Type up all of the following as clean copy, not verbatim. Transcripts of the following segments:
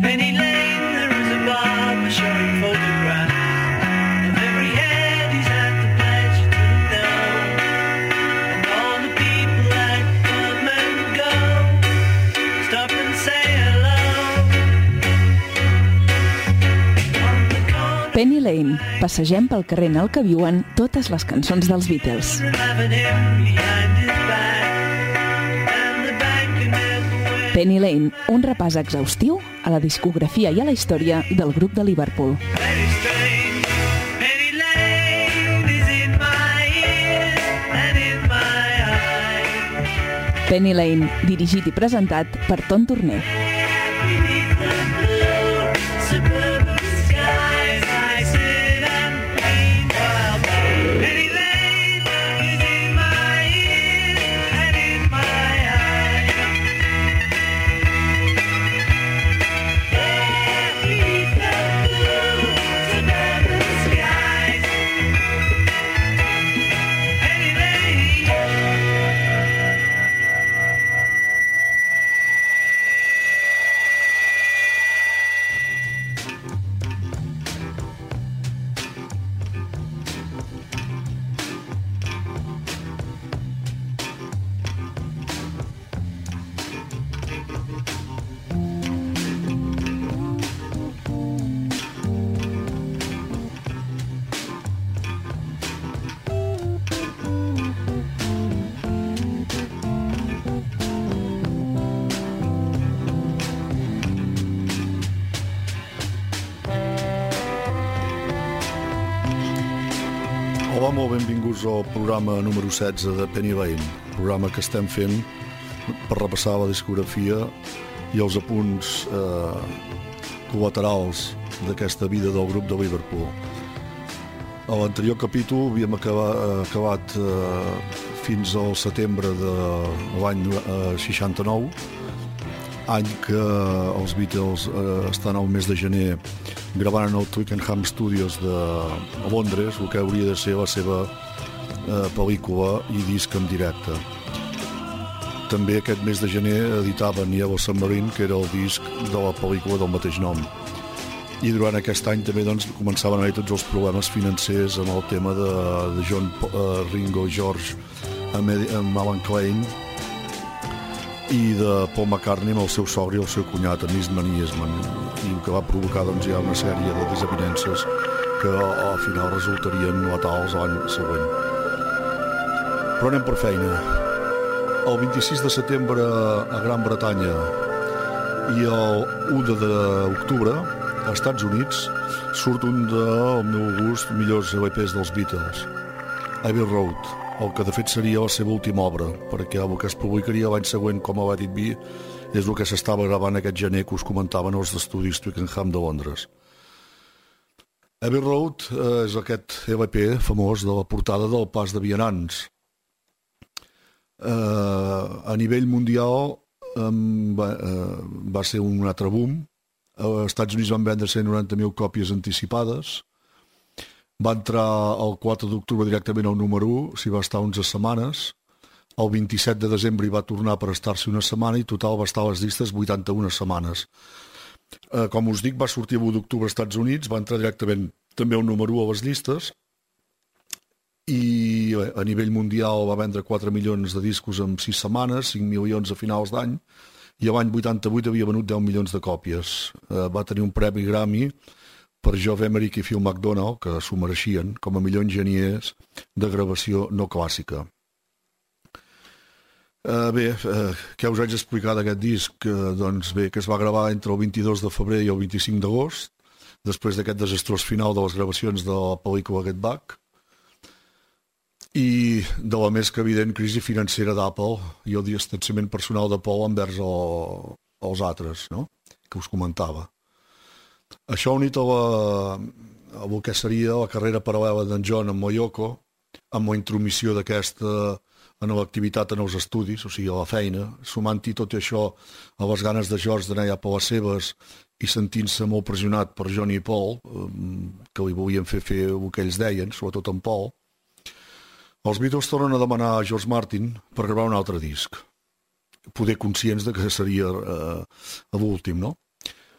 Penny Lane, there is a barber showing photographs of every head he's had the pleasure to know, and all the people that come and go stop and say hello. On the corner, Penny Lane. Passegem pel carrer en el que viuen totes les cançons dels Beatles. having him behind his back, and the bank can never win. Penny Lane, un repàs exhaustiu a la discografia i a la història del grup de Liverpool. Very strange. Penny Lane is in my ears and in my eyes. Penny Lane, dirigit i presentat per Ton Torner. Beneath the blue suburban skies, I sit and meanwhile Penny Lane is in my ears and in my eyes. Beneath the blue suburban skies, Penny Lane. Hola, molt benvinguts al programa número 16 de Penny Lane, programa que estem fent per repassar la discografia i els apunts col·laterals d'aquesta vida del grup de Liverpool. A l'anterior capítol havíem acabat fins al setembre de l'any 69, any que els Beatles estan al mes de gener gravant en el Twickenham Studios de Londres, el que hauria de ser la seva pel·lícula i disc en directe. També aquest mes de gener editaven Yellow Submarine, que era el disc de la pel·lícula del mateix nom. I durant aquest any també començaven a haver tots els problemes financers amb el tema de John, Ringo, George, amb Alan Klein i de Paul McCartney amb el seu sogre i el seu cunyat, en Eastman i Eastman, i el que va provocar ja una sèrie de desavinences que al final resultarien letals l'any següent. Però anem per feina. El 26 de setembre a Gran Bretanya i el 1 d'octubre als Estats Units surt un del meu gust millors LPs dels Beatles, Abbey Road, el que de fet seria la seva última obra, perquè el que es publicaria l'any següent com a Let It Be és el que s'estava gravant aquest gener que us comentaven els estudis Twickenham de Londres. Abbey Road és aquest LP famós de la portada del Pas de Vianants. A nivell mundial va ser un altre boom. Als Estats Units van vendre 190.000 còpies anticipades. Va entrar el 4 d'octubre directament al número 1, s'hi va estar 11 setmanes. El 27 de desembre hi va tornar per estar-s'hi una setmana i total va estar a les llistes 81 setmanes. Com us dic, va sortir el 1 d'octubre als Estats Units, va entrar directament també al número 1 a les llistes i a nivell mundial va vendre 4 milions de discos en 6 setmanes, 5 milions a finals d'any, i l'any 88 havia venut 10 milions de còpies. Va tenir un premi Grammy per Geoff Emerick i Phil McDonald, que s'ho mereixien, com a millor enginyers de gravació no clàssica. Què us haig d'explicar d'aquest disc? Doncs bé, que es va gravar entre el 22 de febrer i el 25 d'agost, després d'aquest desastrós final de les gravacions de la pel·lícula Get Back, i de la més que evident crisi financera d'Apple i el distanciament personal de Paul envers els altres, no? Que us comentava. Això unit a el que seria la carrera paral·lela d'en John amb Yoko, amb la intromissió d'aquesta en l'activitat en els estudis, o sigui, a la feina, sumant-hi tot això a les ganes de George d'anar a per les seves i sentint-se molt pressionat per John i Paul, que li volien fer el que ells deien, sobretot en Paul, els Beatles tornen a demanar a George Martin per gravar un altre disc, poder conscients de que seria l'últim, no?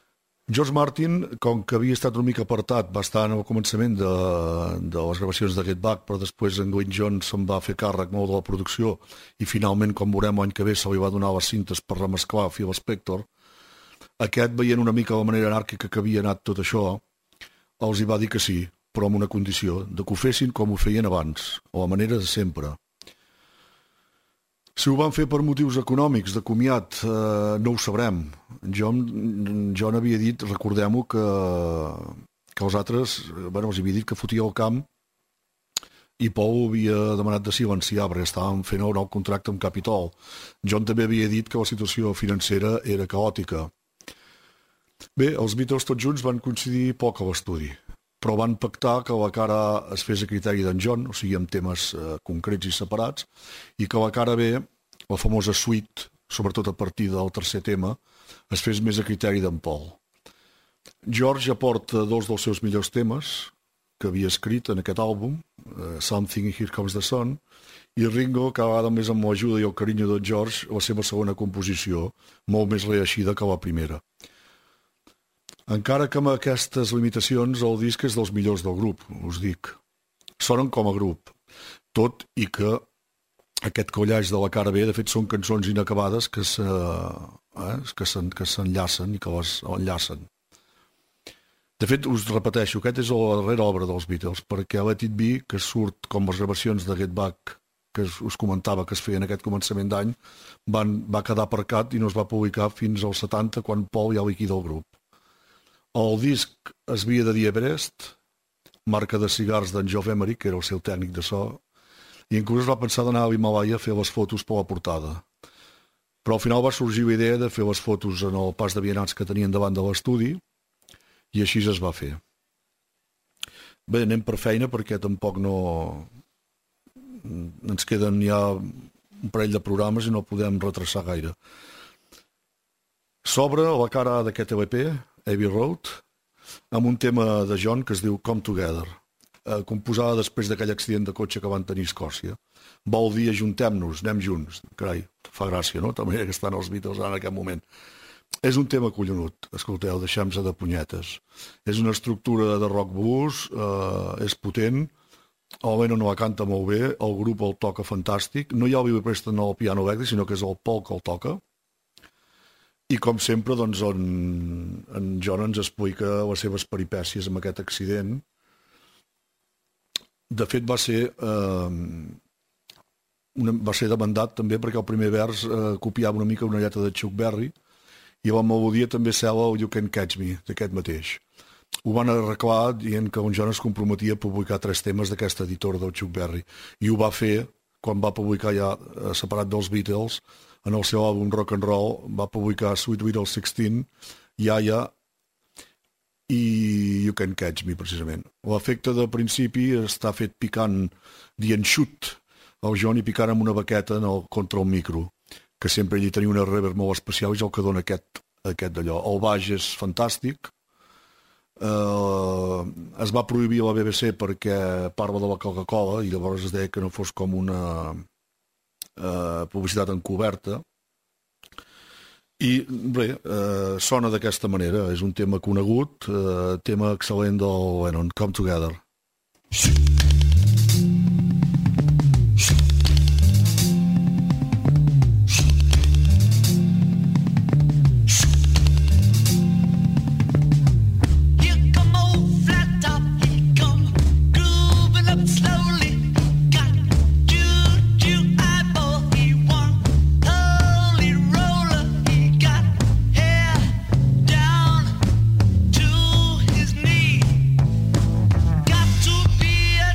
George Martin, com que havia estat una mica apartat, va estar en el començament de les gravacions de Get Back, però després en Wayne Jones se'n va fer càrrec molt de la producció i finalment, com veurem l'any que ve, se li va donar les cintes per remesclar Phil Spector. Aquest, veient una mica la manera anàrquica que havia anat tot això, els hi va dir que sí, però amb una condició, de que ho fessin com ho feien abans, a la manera de sempre. Si ho van fer per motius econòmics, de comiat, no ho sabrem. John havia dit, recordem-ho, que els altres, els havia dit que fotia el camp i Paul havia demanat de silenciar perquè estaven fent el nou contracte amb Capitol. John també havia dit que la situació financera era caòtica. Bé, els Beatles tots junts van coincidir poc a l'estudi, però van pactar que la cara es fes a criteri d'en John, o sigui, amb temes concrets i separats, i que la cara B, la famosa suite, sobretot a partir del tercer tema, es fes més a criteri d'en Paul. George aporta 2 dels seus millors temes que havia escrit en aquest àlbum, Something and Here Comes the Sun, i Ringo, cada vegada més amb l'ajuda i el carinyo de George, la seva segona composició, molt més reeixida que la primera. Encara que amb aquestes limitacions el disc és dels millors del grup, us dic. Sonen com a grup, tot i que aquest collaix de la cara B, de fet, són cançons inacabades que s'enllacen i que les enllacen. De fet, us repeteixo, aquest és la darrera obra dels Beatles, perquè Let It Be, que surt com les gravacions de Get Back, que us comentava que es feien aquest començament d'any, va quedar aparcat i no es va publicar fins als 70, quan Paul ja liquida el grup. El disc es havia de dir Everest, marca de cigars d'en Geoff Emerick, que era el seu tècnic de so, i inclús es va pensar d'anar a l'Himalaya a fer les fotos per la portada. Però al final va sorgir la idea de fer les fotos en el pas de vianants que tenien davant de l'estudi, i així es va fer. Bé, anem per feina perquè tampoc no... ens queden ja un parell de programes i no podem retrasar gaire. S'obre la cara d'aquest LP, Abbey Road, amb un tema de John que es diu Come Together, composada després d'aquell accident de cotxe que van tenir a Escòcia. Vol dir ajuntem-nos, anem junts. Carai, fa gràcia, no? També que estan els Beatles en aquest moment. És un tema collonut, escolteu, deixem-se de punyetes. És una estructura de rock blues, és potent, el Lennon la canta molt bé, el grup el toca fantàstic, no hi ha el Billy Preston al piano elèctric, sinó que és el Paul que el toca. I com sempre, doncs, en John ens explica les seves peripècies amb aquest accident. De fet, va ser demandat també perquè el primer vers copiava una mica una lletra de Chuck Berry i la melodia també sembla el You Can Catch Me, d'aquest mateix. Ho van arreglar dient que en John es comprometia a publicar 3 temes d'aquesta editora del Chuck Berry i ho va fer quan va publicar ja separat dels Beatles. En el seu àlbum Rock and Roll va publicar Sweet Little 16, Yaya i You Can Catch Me, precisament. L'efecte de principi està fet picant, dient xut, el John i picant amb una baqueta contra el micro, que sempre ell tenia una reverb molt especial i és el que dona aquest d'allò. El baix és fantàstic. Es va prohibir a la BBC perquè parla de la Coca-Cola i llavors es deia que no fos com una publicitat encoberta i bé, sona d'aquesta manera, és un tema conegut, tema excel·lent del Lennon, Come Together. Got to be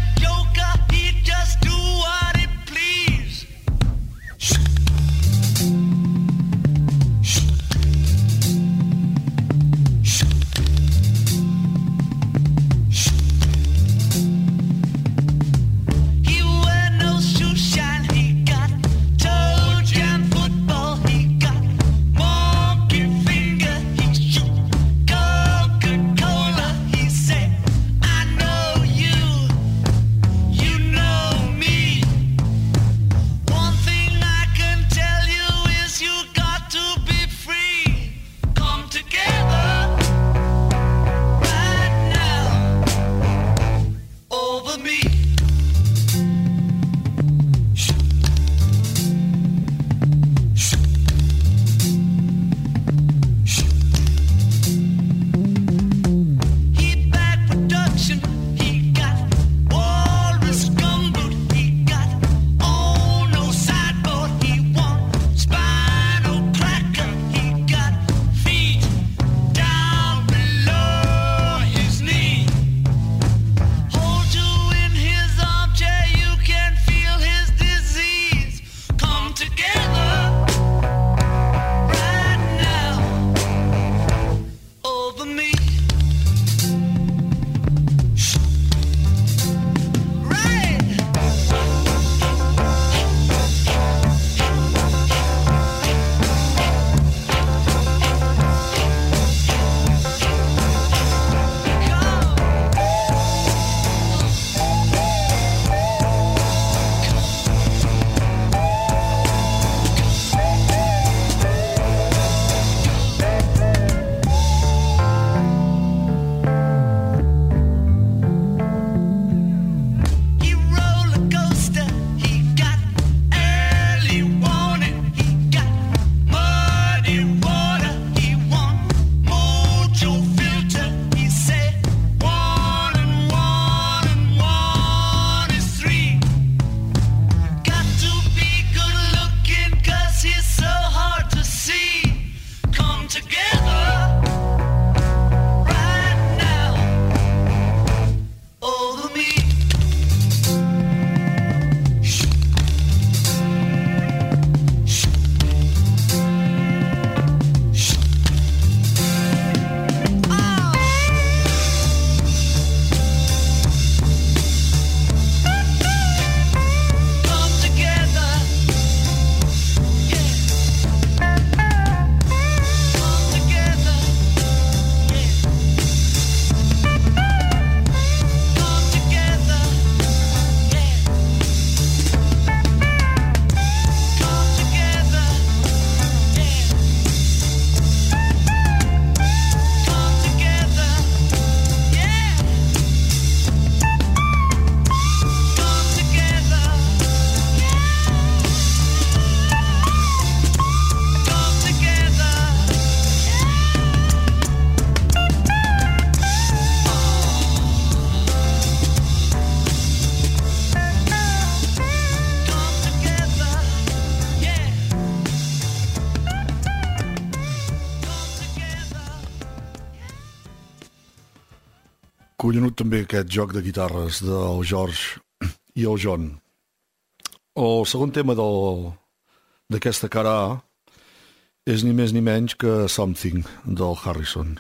Collonut també aquest joc de guitarres del George i el John. El segon tema d'aquesta cara A és ni més ni menys que Something del Harrison.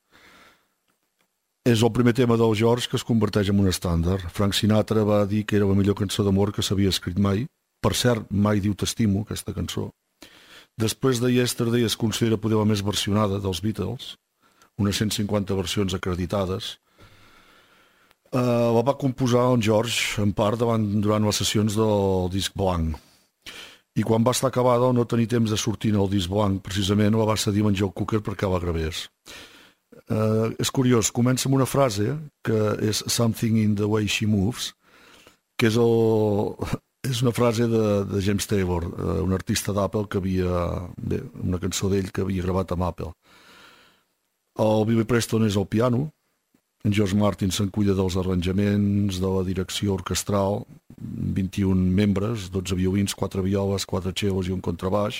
És el primer tema del George que es converteix en un estàndard. Frank Sinatra va dir que era la millor cançó d'amor que s'havia escrit mai. Per cert, mai diu t'estimo, aquesta cançó. Després de Yesterday es considera poder la més versionada dels Beatles, unes 150 versions acreditades. La va composar en George, en part, durant les sessions del disc blanc. I quan va estar acabada, no tenir temps de sortir en el disc blanc, precisament la va cedir en Joe Cocker perquè la gravés. És curiós, comença amb una frase que és Something in the way she moves, que és una frase de James Taylor, un artista d'Apple que una cançó d'ell que havia gravat amb Apple. El Billy Preston és al piano, en George Martin se'n cuida dels arranjaments, de la direcció orquestral, 21 membres, 12 violins, 4 violes, 4 cellos i un contrabaix.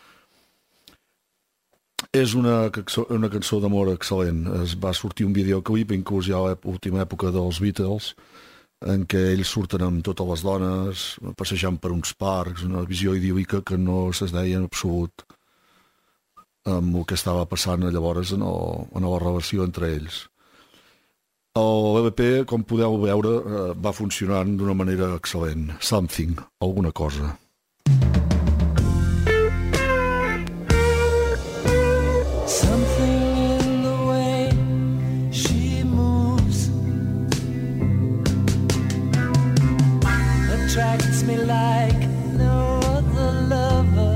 És una cançó d'amor excel·lent. Es va sortir un videoclip, inclús ja a l'última època dels Beatles, en què ells surten amb totes les dones, passejant per uns parcs, una visió idíl·lica que no es deia en absolut amb el que estava passant llavors en la relació entre ells. L'LP, com podeu veure, va funcionant d'una manera excel·lent. Something, alguna cosa. Attracts me like no other lover.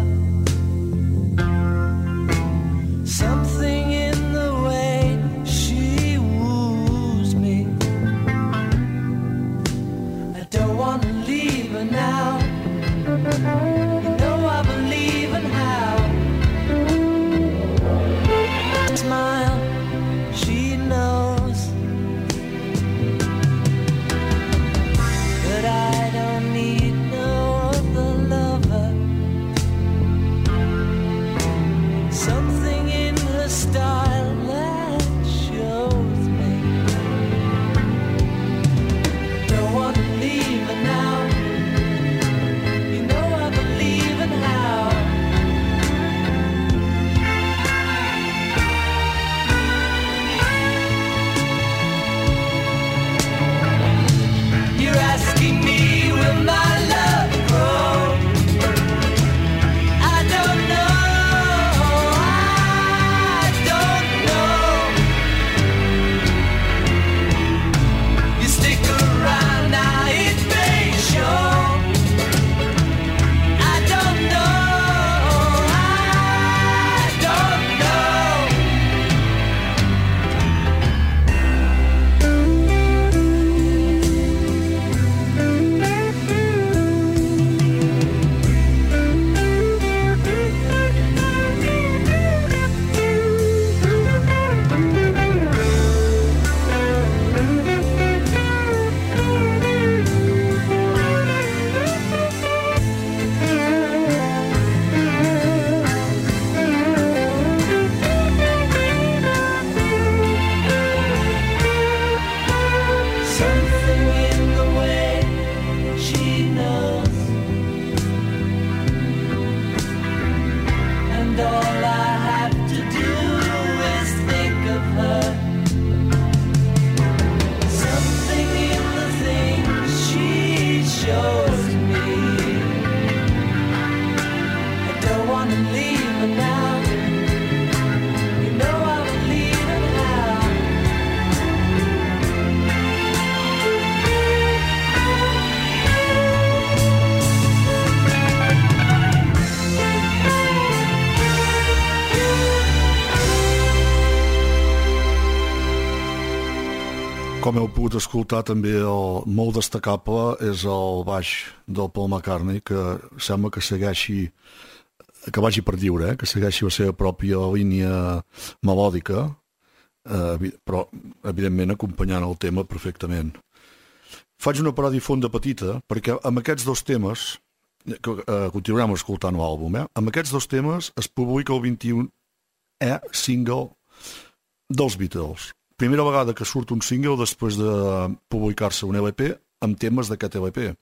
Something in the way she woos me. I don't want to leave her now. You know I believe in how. Smile, she knows that I don't need no other lover. Something in her style that shows me I don't want to leave her now. You know I believe in how. You're asking me, will my love grow? I don't know, I don't know. You stick around now, it may show. I don't know, I don't know. Something in the way she knows, and all I have to do is think of her. Something in the things she shows me. I don't want to leave her now. You know I believe in how. Com heu pogut escoltar, també el molt destacable és el baix del Paul McCartney, que sembla que segueixi, que vagi per lliure, que segueixi la seva pròpia línia melòdica, però evidentment acompanyant el tema perfectament. Faig una parada fonda petita, perquè amb aquests dos temes, que continuarem escoltant l'àlbum, amb aquests dos temes es publica el 21è single dels Beatles. Primera vegada que surt un single després de publicar-se un LP amb temes d'aquest LP.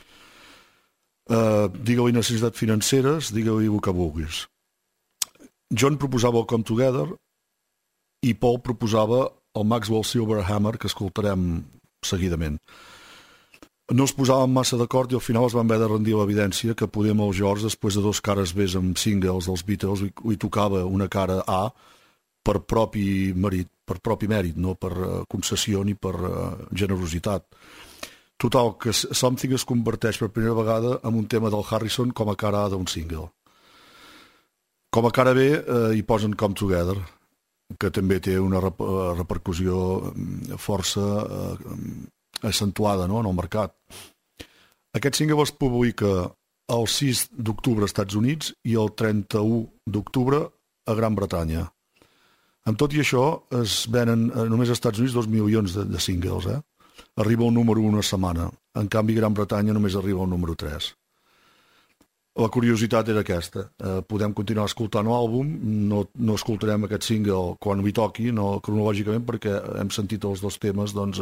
Digue-li necessitats financeres, digue-li el que vulguis. John proposava el Come Together i Paul proposava el Maxwell Silver Hammer, que escoltarem seguidament. No es posaven massa d'acord i al final es van haver de rendir l'evidència que poder amb el George, després de 2 cares B amb singles dels Beatles, li tocava una cara A per propi mèrit, no per concessió ni per generositat. Total, que Something es converteix per primera vegada en un tema del Harrison com a cara A d'un single. Com a cara B hi posen Come Together, que també té una repercussió força accentuada, no?, en el mercat. Aquest single es publica el 6 d'octubre als Estats Units i el 31 d'octubre a Gran Bretanya. Amb tot i això, es venen només als Estats Units 2 milions de singles, Arriba al número 1 una setmana. En canvi, Gran Bretanya només arriba al número 3. La curiositat era aquesta. Podem continuar escoltant l'àlbum, no escoltarem aquest single quan li toqui, no cronològicament, perquè hem sentit els 2 temes doncs,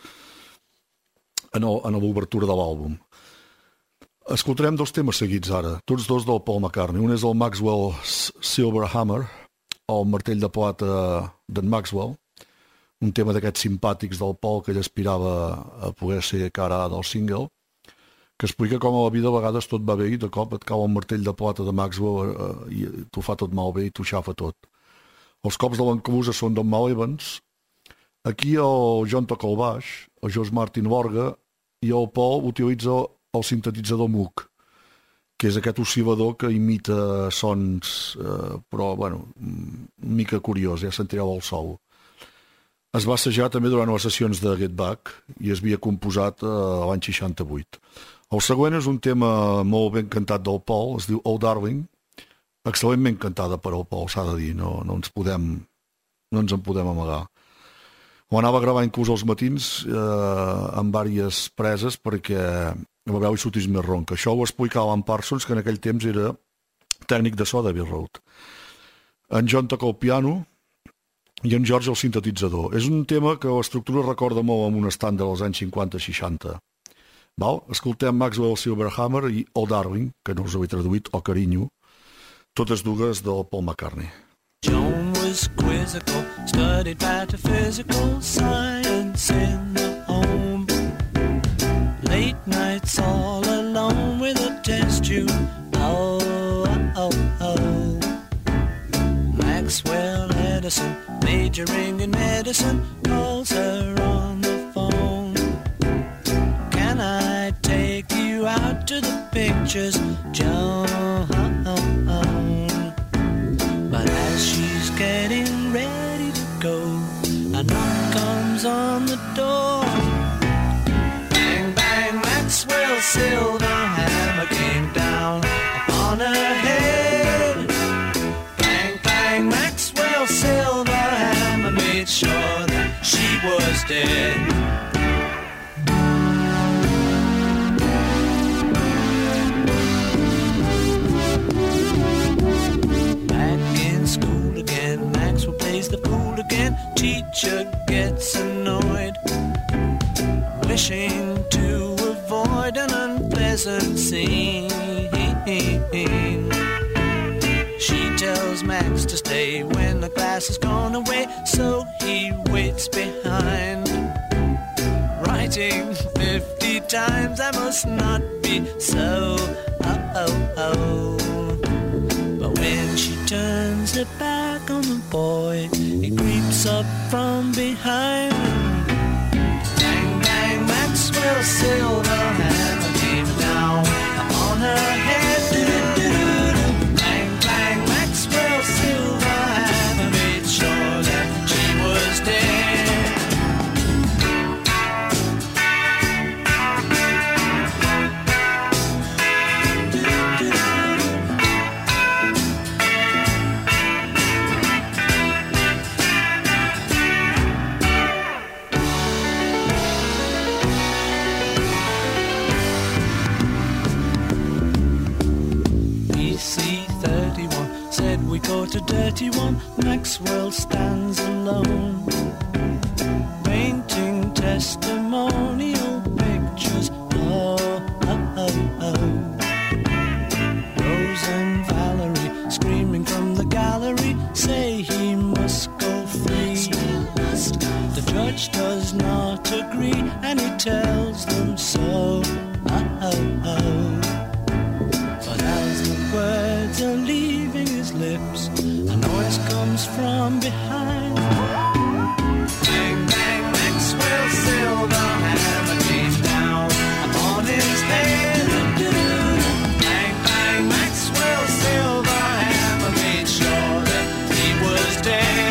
en l'obertura de l'àlbum. Escoltarem 2 temes seguits ara, tots 2 del Paul McCartney. Un és el Maxwell Silver Hammer, el martell de plata d'en Maxwell, un tema d'aquests simpàtics del Paul que ell aspirava a poder ser cara A del single, que explica com a la vida a vegades tot va bé i de cop et cau el martell de plata de Maxwell i t'ho fa tot malbé i t'ho xafa tot. Els cops de l'encabusa són d'en Mal Evans. Aquí el John toca el baix, el George Martin l'orgue i el Paul utilitza el sintetitzador Moog, que és aquest oscil·lador que imita sons, però, bueno, una mica curiós, ja sentireu el sol. Es va assajar també durant les sessions de Get Back i es havia composat l'any 68. El següent és un tema molt ben cantat del Paul, es diu Oh Darling, excel·lentment cantada per el Paul, s'ha de dir, no ens en podem amagar. Ho anava a gravar inclús als matins amb diverses preses perquè la veu hi sortís més ronca. Això ho explicava Alan Parsons, que en aquell temps era tècnic de so d'Abbey Road. En John toca el piano i en George el sintetitzador. És un tema que l'estructura recorda molt amb un estàndard dels anys 50-60. Escoltem Maxwell Silverhammer i Oh Darling, que no us ho he traduït, o Carinyo, totes dues del Paul McCartney. John was quizzical, studied metaphysical science in the home. Late nights all alone with a test tube. Oh, oh, oh. Maxwell Edison, majoring in medicine, calls her on the phone. Can I take you out to the pictures, John? But as she's getting ready to go, a knock comes on the door. Bang, bang, Maxwell Silverhammer came down upon her head. Bang, bang, Maxwell Silverhammer made sure that she was dead. The fool again, teacher gets annoyed, wishing to avoid an unpleasant scene. She tells Max to stay when the class has gone away, so he waits behind, writing 50 times, I must not be so, oh, oh, oh. But when she turns her back on the boy, he creeps up from behind. Bang, bang, Maxwell Silverhammer came down on her head. Do-do-do-do-do. Bang, bang, Maxwell Silverhammer made sure that she was dead. We go to dirty one, Maxwell stands alone. testimonial pictures. Oh, oh, oh, oh. Rose and Valerie screaming from the gallery say he must go free. The judge does not agree and he tells them so. Oh, oh, oh. But as the words are leaving his lips, a noise comes from behind. Bang, bang, Maxwell Silverhammer came down upon his head. Bang, bang, Maxwell Silverhammer made sure that he was dead.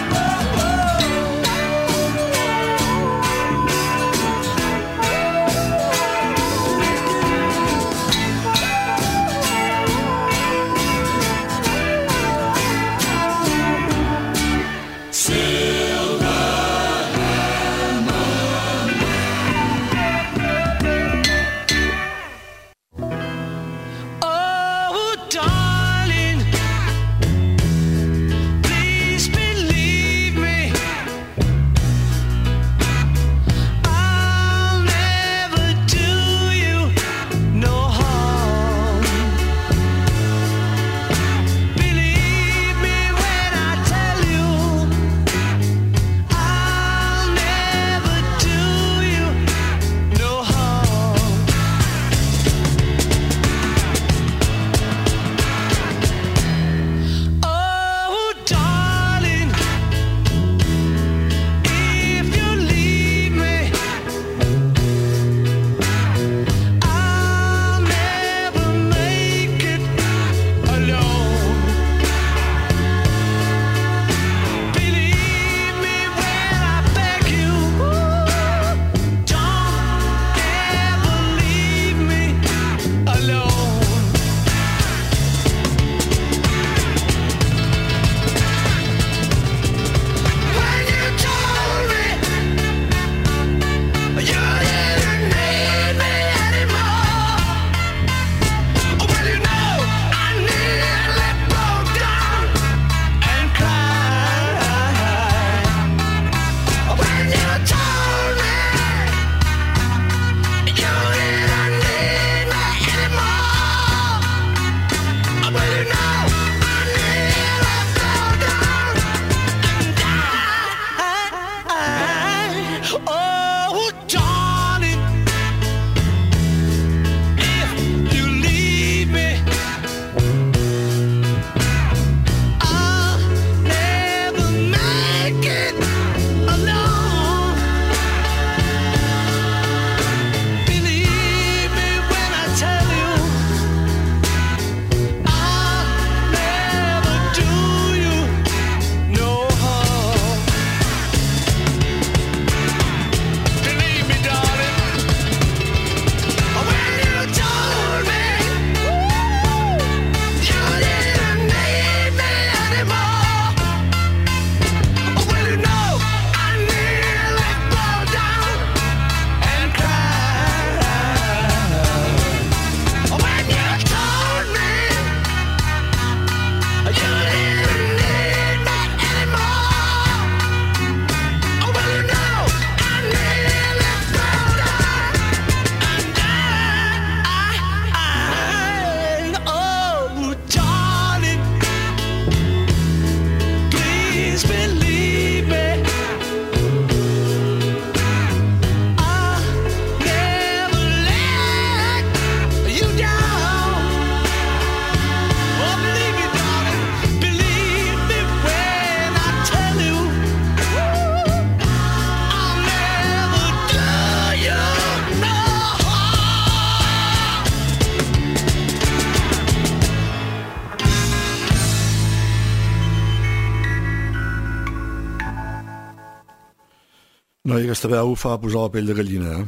No, i aquesta veu fa posar la pell de gallina,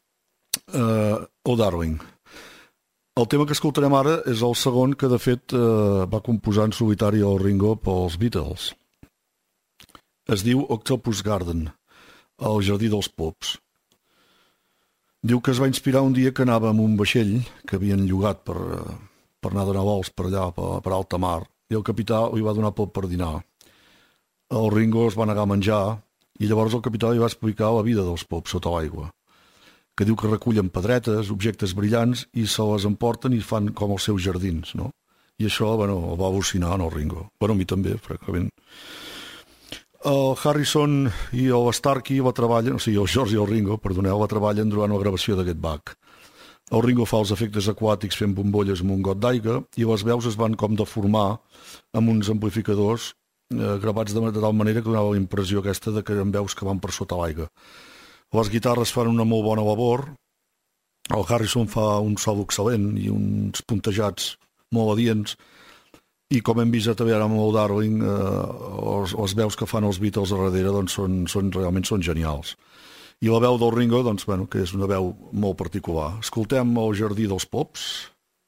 Oh Darling. El tema que escoltarem ara és el segon que, de fet, va composar en solitari el Ringo pels Beatles. Es diu Octopus Garden, el jardí dels pops. Diu que es va inspirar un dia que anava amb un vaixell que havien llogat per anar a donar vols per allà, per alta mar, i el capità li va donar pop per dinar. El Ringo es va negar a menjar I llavors el capità li va explicar la vida dels pops sota l'aigua, que diu que recullen pedretes, objectes brillants, i se les emporten i fan com els seus jardins, no? I això, bueno, el va al·lucinar en el Ringo. Bueno, a mi també, francament. El Harrison i el Starkey la treballen, o sigui, el George i el Ringo, perdoneu, la treballen durant la gravació de Get Back. El Ringo fa els efectes aquàtics fent bombolles amb un got d'aigua i les veus es van com deformar amb uns amplificadors gravats de tal manera que donava la impressió aquesta de que eren veus que van per sota l'aigua. Les guitarres fan una molt bona labor, el Harrison fa un solo excel·lent i uns puntejats molt adients, i com hem vist també ara amb el Darling, les veus que fan els Beatles a darrere doncs, realment són genials. I la veu del Ringo, doncs, bueno, que és una veu molt particular. Escoltem El jardí dels pops.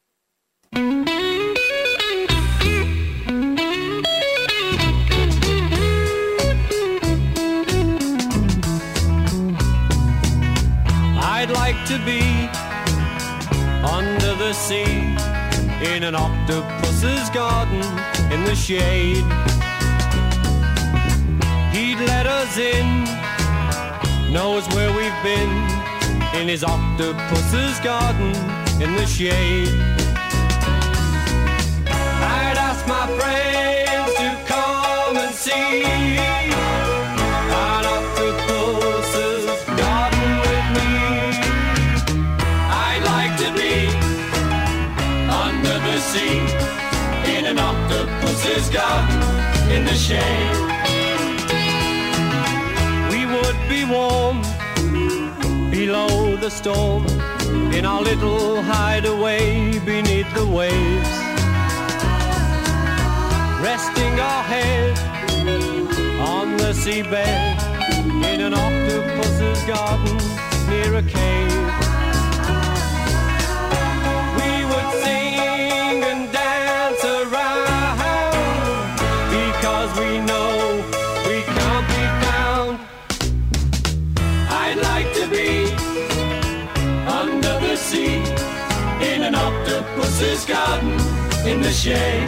I'd like to be under the sea in an octopus's garden in the shade. He'd let us in, knows where we've been, in his octopus's garden in the shade. I'd ask my friends to come and see an octopus's garden with me. I'd like to be under the sea in an octopus's garden in the shade. We would be warm below the storm in our little hideaway beneath the waves, resting our head on the seabed in an octopus's garden near a cave. We would sing and dance around because we know we can't be found. I'd like to be under the sea in an octopus's garden in the shade.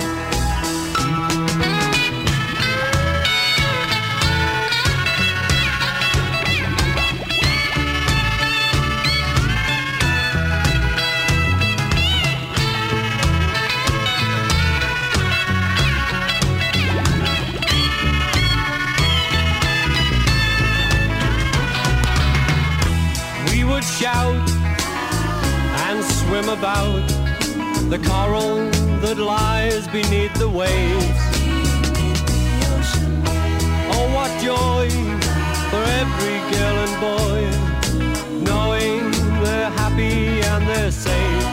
Shout and swim about the coral that lies beneath the waves. Oh, what joy for every girl and boy, knowing they're happy and they're safe.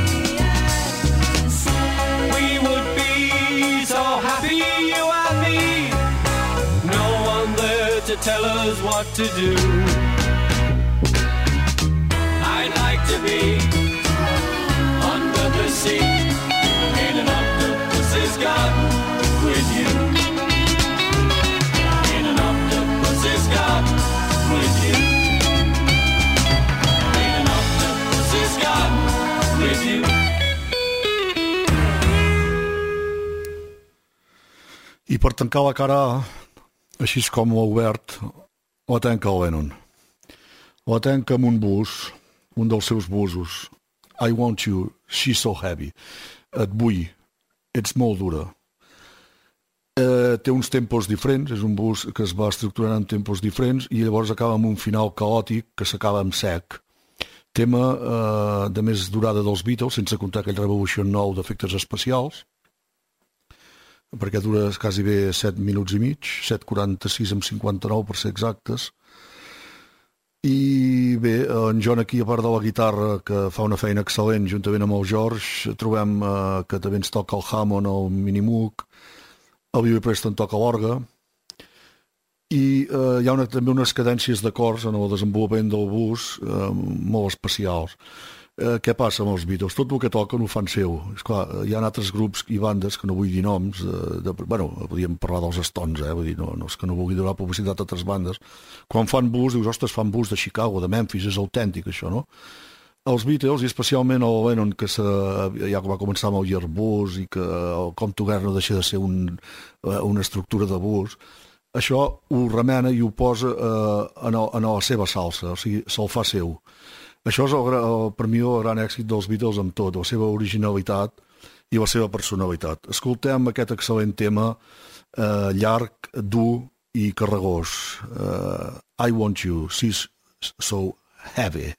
We would be so happy, you and me, no one there to tell us what to do. I'd like to be under the sea in an octopus's garden with you. In an octopus's garden with you. In an octopus's garden with you. I per tancar la cara A, així com l'ha obert, la tanca el Lennon. La tanca amb un bus, un dels seus busos. I want you, she's so heavy. Et vull, ets molt dura. Té uns tempos diferents, és un bus que es va estructurant en tempos diferents i llavors acaba amb un final caòtic que s'acaba amb sec. Tema de més durada dels Beatles, sense comptar aquell Revolution 9 d'efectes especials, perquè dura quasi bé 7 minuts i mig, 7:46 amb 59 per ser exactes. I bé, en John aquí, a part de la guitarra, que fa una feina excel·lent juntament amb el George, trobem que també ens toca el Hammond, el Minimoog, el Billy Preston toca l'orgue, i hi ha també unes cadències d'acords en el desenvolupament del bus molt especials. Què passa amb els Beatles? Tot el que toquen ho fan seu. Esclar, hi ha altres grups i bandes, que no vull dir noms, podríem parlar dels Stones, vull dir, no és que no vulgui donar publicitat a altres bandes. Quan fan blues, dius, ostres, fan blues de Chicago, de Memphis, és autèntic això, no? Els Beatles, i especialment el Lennon, que ja va començar amb el Yearblues i que el Come Together no deixa de ser una estructura de blues, això ho remena i ho posa en la seva salsa, o sigui, se'l fa seu. Això és per mi el gran èxit dels Beatles amb tot, la seva originalitat i la seva personalitat. Escoltem aquest excel·lent tema, llarg, dur i carregós. I Want You, She's So Heavy.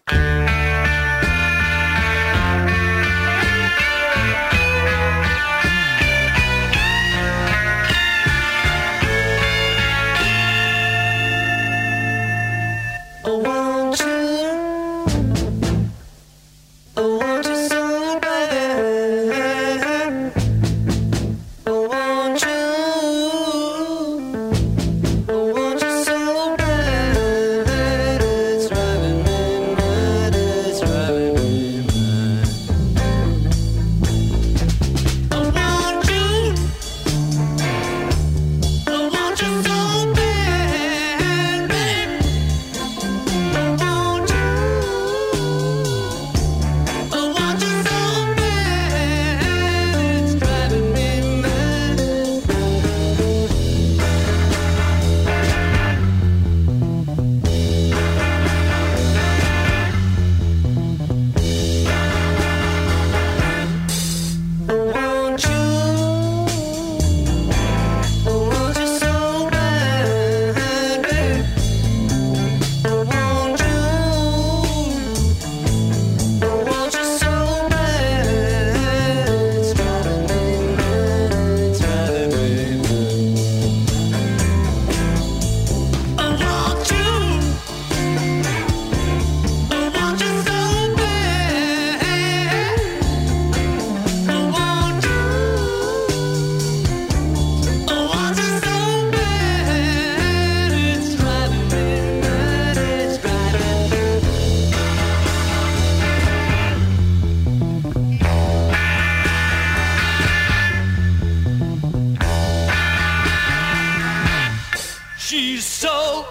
She's so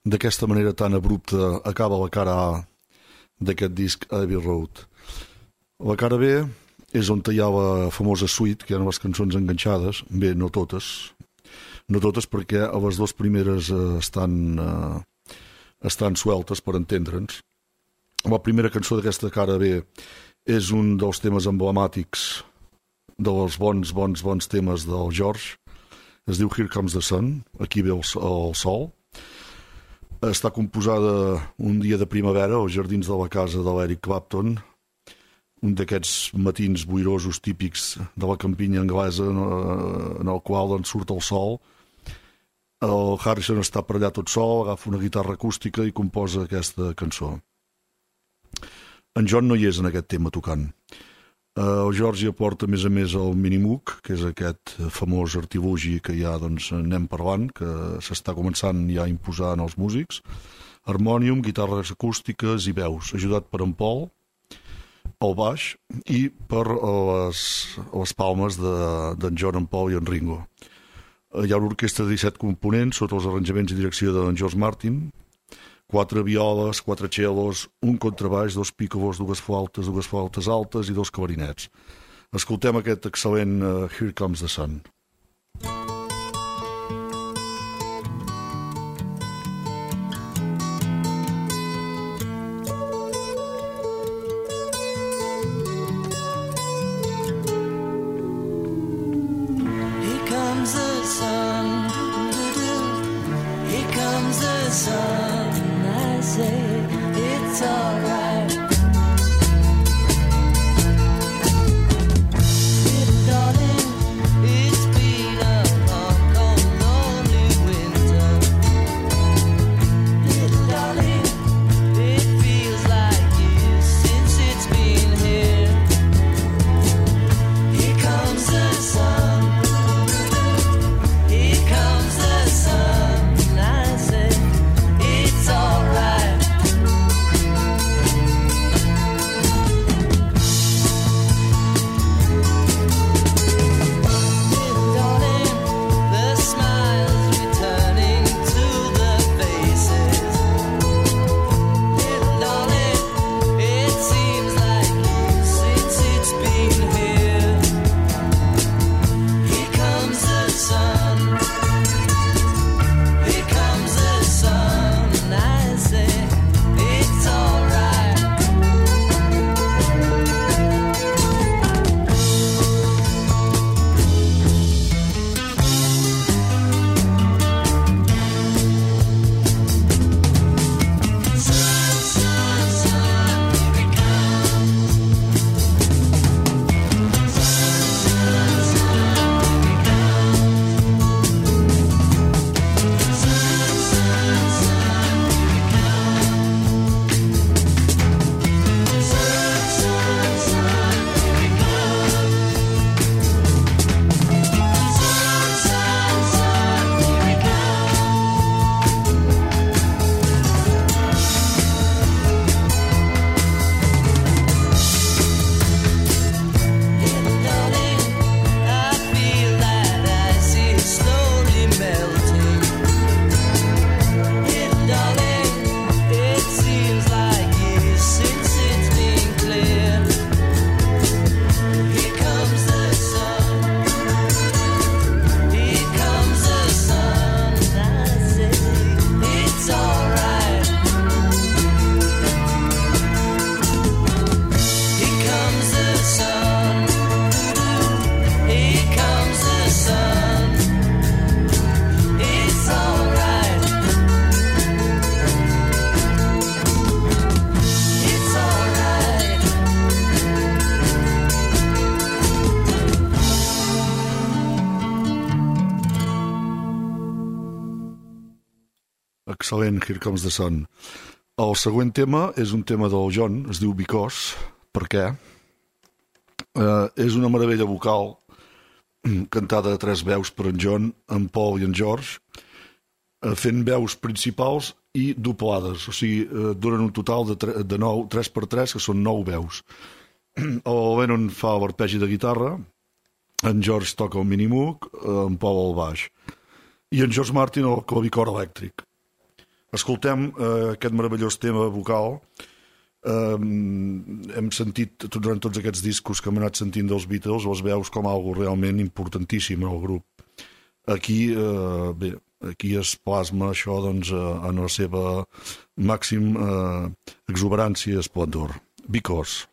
d'aquesta manera tan abrupta acaba la cara A d'aquest disc Abbey Road. La cara B és on hi ha la famosa suite, que hi ha les cançons enganxades, bé, no totes perquè les dues primeres estan sueltes, per entendre'ns. La primera cançó d'aquesta cara B és un dels temes emblemàtics dels bons temes del George. Es diu Here Comes the Sun, aquí ve el sol. Està composada un dia de primavera als jardins de la casa de l'Eric Clapton, un d'aquests matins boirosos típics de la campinya anglesa en el qual en surt el sol. El Harrison està per allà tot sol, agafa una guitarra acústica i composa aquesta cançó. En John no hi és en aquest tema tocant. El George hi aporta, a més, el Minimoog, que és aquest famós artilugi que ja anem parlant, que s'està començant ja a imposar en els músics. Harmònium, guitarres acústiques i veus, ajudat per en Paul, el baix, i per les palmes d'en John, en Paul i en Ringo. Hi ha una orquestra de 17 components sota els arranjaments i direcció d'en George Martin, 4 violes, 4 cellos, un contrabaix, 2 pícolos, 2 flautes altes i 2 clarinets. Escoltem aquest excel·lent Here Comes the Sun. Here comes the sun, here comes the sun. I say it's alright. Little darling, it's been a long, cold, lonely winter. Little darling, it feels like years since it's been here. Here comes the sun. Here comes the sun. I say it's alright. Little darling, the smiles returning to the faces. Little darling, it seems like years since it's been here. Here comes the sun. Here comes the sun. I say it's alright. Little darling, I feel that ice is slowly melting. Little darling, it seems like years since it's been clear. Here comes the sun. Here comes the sun. I say it's alright. Here comes the sun. Here comes the sun. It's alright. It's alright. Excel·lent, Here Comes the Sun. El següent tema és un tema del John, es diu Because. Per què? És una meravella vocal cantada a 3 veus per en John, en Paul i en George, fent veus principals i doblades, o sigui, donen un total de 3 per 3, que són 9 veus. El Lennon fa l'arpegi de guitarra, en George toca el Minimoog, en Paul el baix, i en George Martin el clavicord elèctric. Escoltem aquest meravellós tema vocal. Hem sentit durant tots aquests discos que hem anat sentint dels Beatles, les veus com algo realment importantíssim en el grup. Aquí es plasma això doncs, en la seva màxim exuberància i esplendor. Because.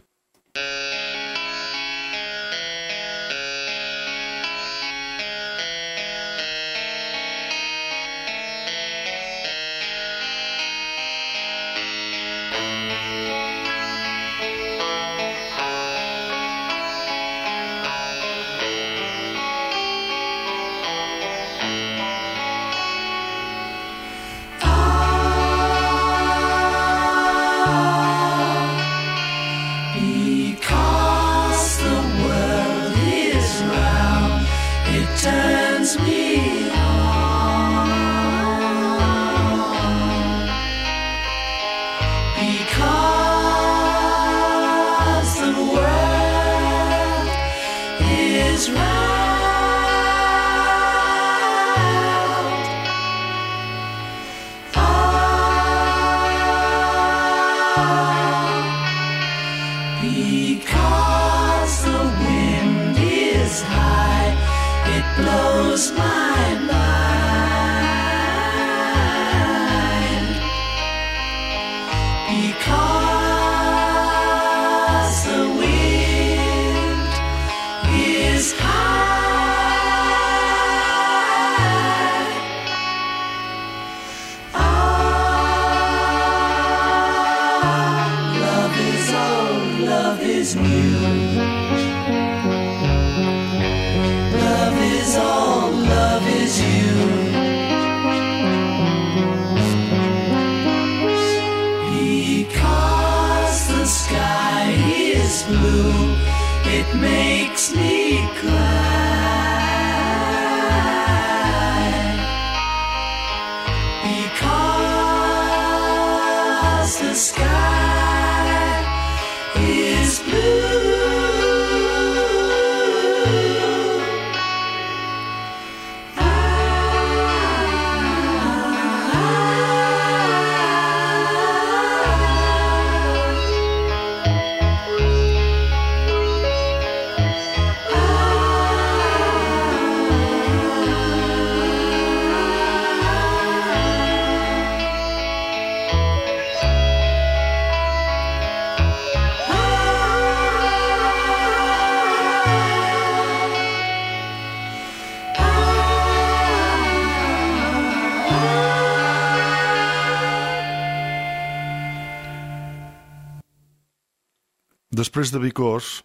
Després de Because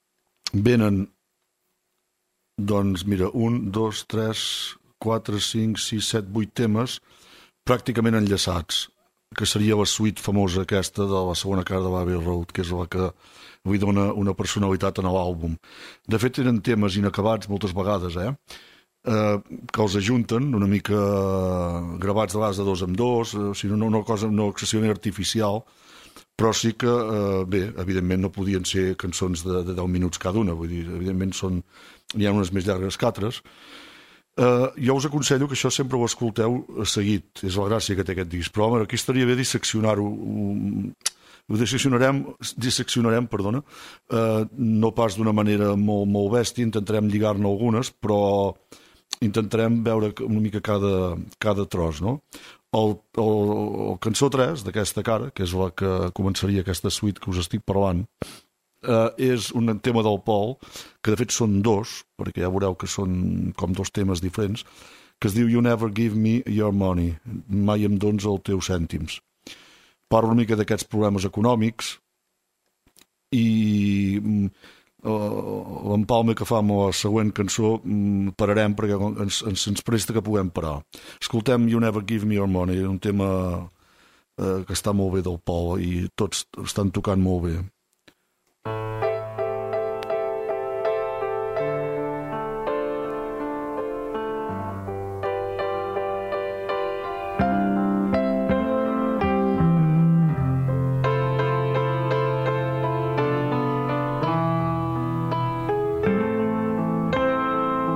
venen, doncs mira, 1, 2, 3, 4, 5, 6, 7, 8 temes pràcticament enllaçats, que seria la suite famosa aquesta de la segona cara de l'Abbey Road, que és la que avui dona una personalitat a l'àlbum. De fet, eren temes inacabats moltes vegades, que els ajunten una mica gravats de vegades de 2 en 2, o sigui, una cosa no excessivament artificial, però sí que, bé, evidentment no podien ser cançons de 10 minuts cada una, vull dir, evidentment n'hi ha unes més llargues que altres. Jo us aconsello que això sempre ho escolteu seguit, és la gràcia que té aquest disc, però home, aquí estaria bé disseccionar-ho, ho disseccionarem, perdona, no pas d'una manera molt bèstia, intentarem lligar-ne algunes, però intentarem veure una mica cada tros, no? El cançó 3 d'aquesta cara, que és la que començaria aquesta suite que us estic parlant, és un tema del Paul, que de fet són 2, perquè ja veureu que són com 2 temes diferents, que es diu You Never Give Me Your Money, mai em dones els teus cèntims. Parlo una mica d'aquests problemes econòmics i l'empalme que fa amb la següent cançó pararem perquè ens presta que puguem parar. Escoltem You Never Give Me Your Money, un tema que està molt bé del Paul i tots estan tocant molt bé.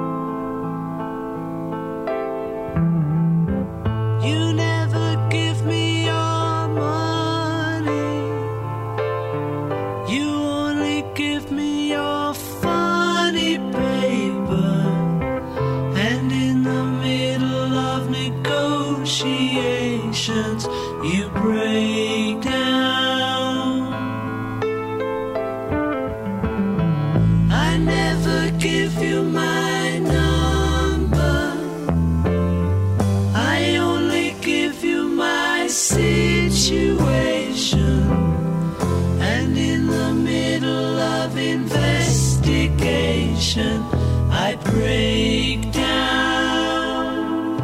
You never give me negotiations you break down. I never give you my number, I only give you my situation. And in the middle of investigation, I break down.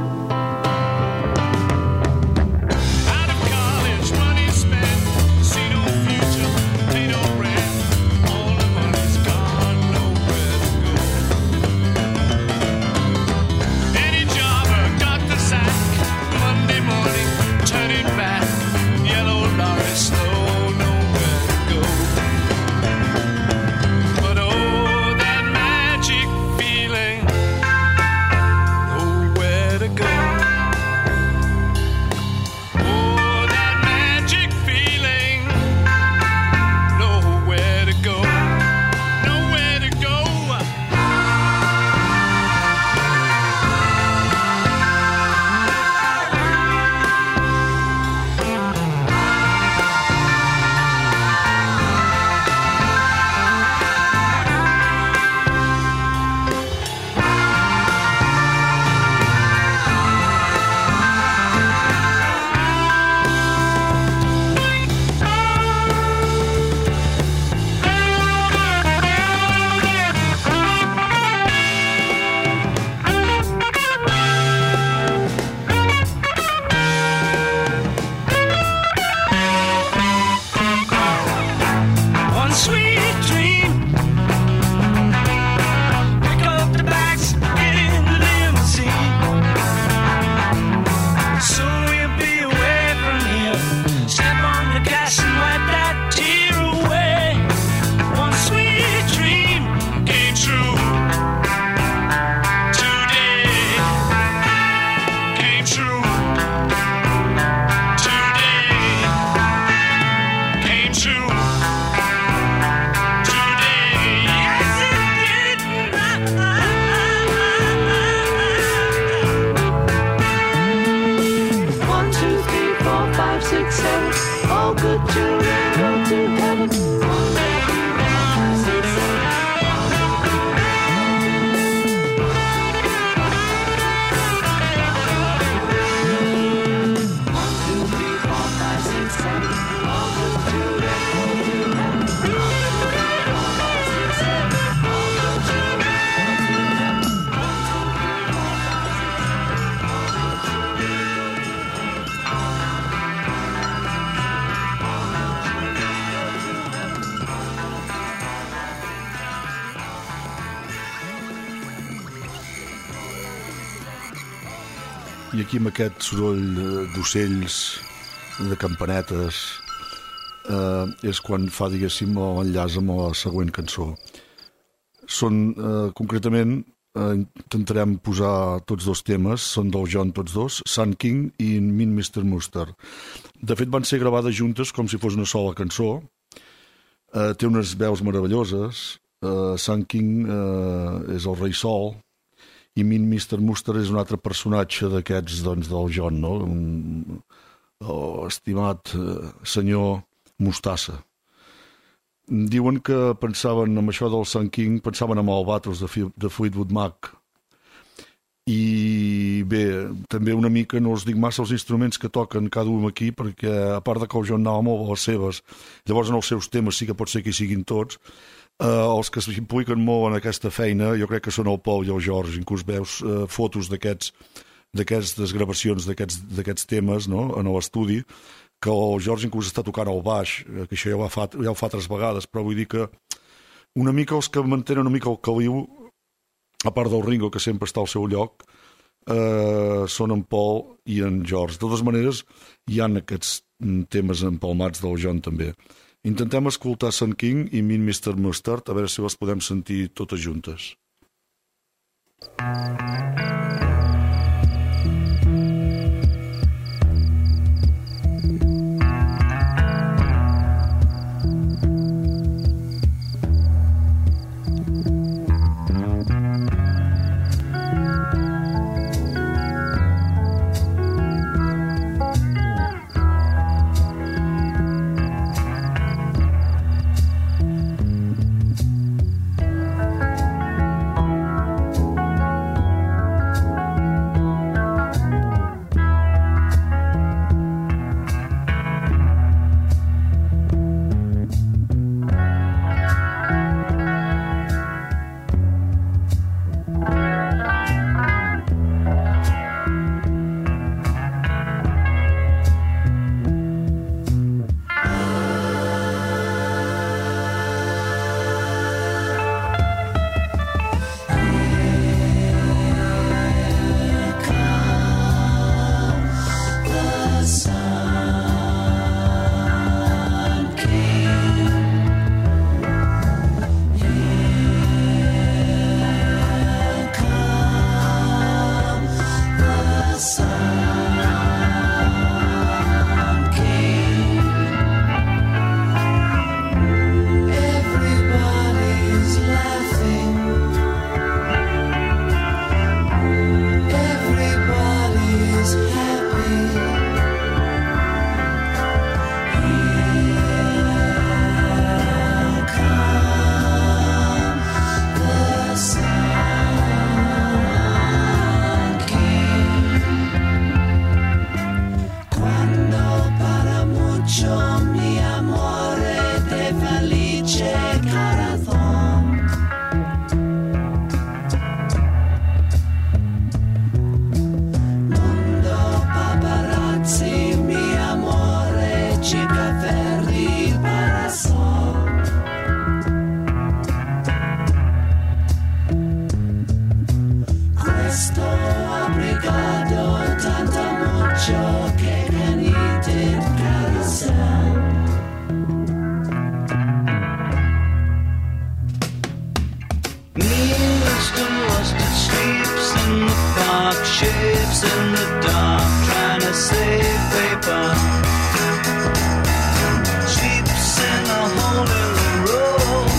Out of college, money spent, see no future, pay no rent. All the money's gone, nowhere to go. Any jobber got the sack, Monday morning, turning back. Yellow lorry slow, nowhere to go. But oh, that magic feeling, nowhere to go. Oh, that magic feeling, nowhere to go. Nowhere to go. One sweet dream, pick up the bags, get in the limousine. Soon we'll be away from here. Step on the gas and wipe that tear away. One sweet dream came true today. Came true today. Came true. One, two, three, four, five, six, seven. All good children go to heaven. One, two, three, four, five, six, seven. One, two, three, four, five, six, seven. All good children go to heaven. One, two, three, four, five, six, seven. All good children go to heaven. One, two, three, four, five, I aquí amb aquest soroll d'ocells, de campanetes, és quan fa, diguéssim, l'enllaç amb la següent cançó. Són, concretament, intentarem posar tots dos temes, són del John tots dos, Sun King i Mean Mr. Mustard. De fet, van ser gravades juntes com si fos una sola cançó. Té unes veus meravelloses. Sun King és el rei sol, i Mean Mr. Mustard és un altre personatge d'aquests, doncs, del John, no? Estimat senyor Mostassa. Diuen que pensaven amb això del Sun King, pensaven en Albatros de Fleetwood Mac. I bé, també una mica no us dic massa els instruments que toquen cada un aquí, perquè a part de que el John anava molt a les seves, llavors en els seus temes sí que pot ser que hi siguin tots. Els que s'impliquen molt en aquesta feina jo crec que són el Paul i el George. Inclús veus fotos d'aquestes gravacions d'aquests temes, no? En l'estudi, que el George inclús està tocant el baix, que això ja ho fa 3 vegades, però vull dir que una mica els que mantenen una mica el caliu, a part del Ringo, que sempre està al seu lloc, són en Paul i en George. De totes maneres, hi ha aquests temes empalmats del John també. Intentem escoltar Sun King i Mean Mr. Mustard, a veure si les podem sentir totes juntes. shortcake and he did carousel. Winston was that sleeps in the park, shapes in the dark, trying to save paper. Sleeps in a hole in the road,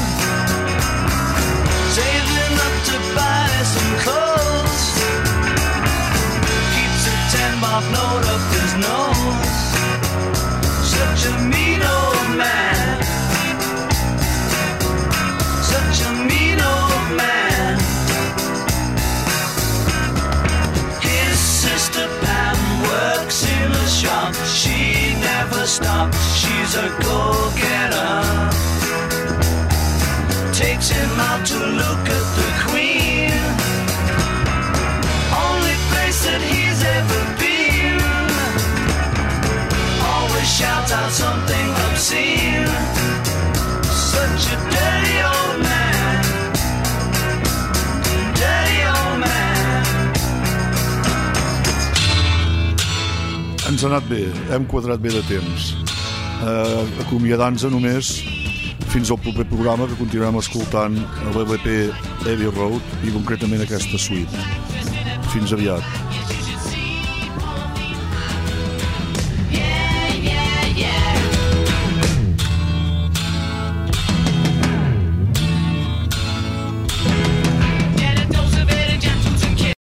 saving up to buy some clothes. Keeps a 10-bob note up his nose. Such a mean old man. Such a mean old man. His sister Pam works in a shop. She never stops. She's a go-getter. Takes him out to look at the Queen. Only place that he's ever been. Always shouts out something obscene. Such a dirty old man. Dirty old man. Ens ha anat bé, hem quadrat bé de temps. Acomiadant-nos només fins al proper programa, que continuarem escoltant l'LP Abbey Road i concretament aquesta suite. Fins aviat.